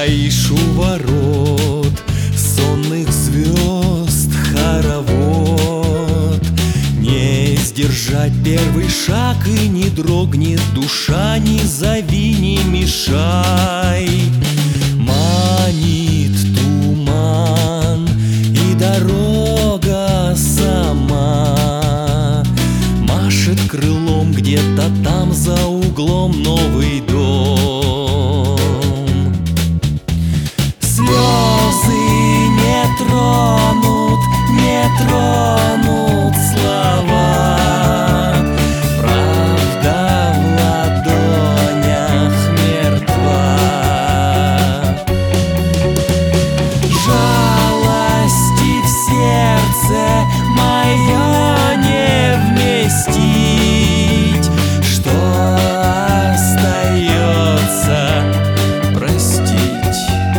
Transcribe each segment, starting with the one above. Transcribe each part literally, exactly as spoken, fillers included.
стоишь у ворот сонных звезд хоровод. Не сдержать первый шаг, и не дрогнет душа, не зови, не мешай. Манит туман, и дорога сама машет крылом, где-то там за углом новый дом. Слезы не тронут, не тронут слова. Правда в ладонях мертва. Жалости в сердце мое не вместить. Что остается простить?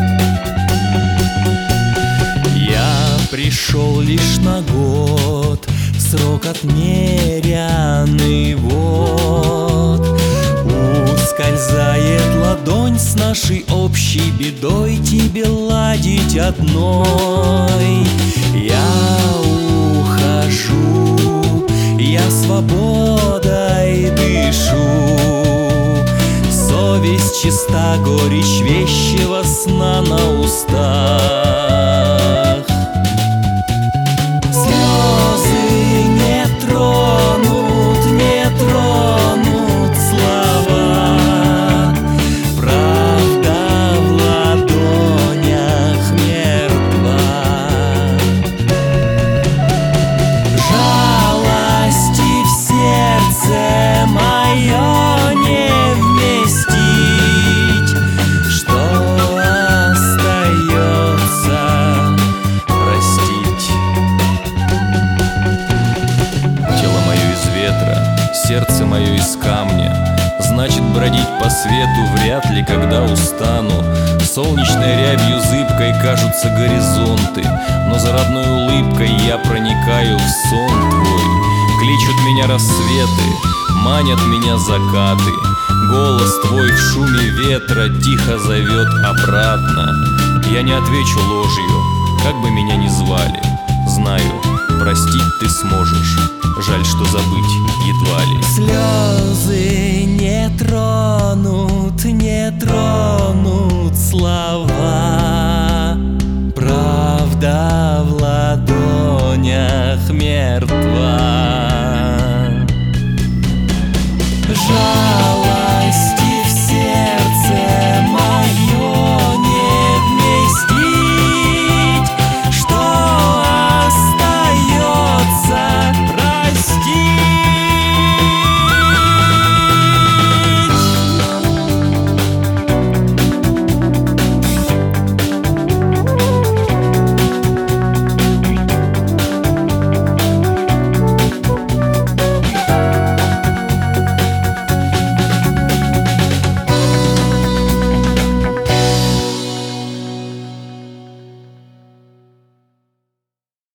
Я пришел лишь на год, срок отмерянный вот. Ускользает ладонь с нашей общей бедой, тебе ладить одной. Я ухожу, я свободой дышу. Совесть чиста, горечь вещего сна на устах. Слезы не тронут, не тронут слова. Правда в ладонях мертва. Жалости в сердце мое не вместить. Что остается простить? Тело мое из ветра, сердце мое из камня. Значит, бродить по свету вряд ли когда устану. Солнечной рябью зыбкой кажутся горизонты, но за родной улыбкой я проникаю в сон твой. Кличут меня рассветы, манят меня закаты. Голос твой в шуме ветра тихо зовет обратно. Я не отвечу ложью, как бы меня ни звали. Знаю, простить ты сможешь, жаль, что забыть едва ли. Слезы не тронут, не тронут слова. Правда в ладонях мертва. Жаль.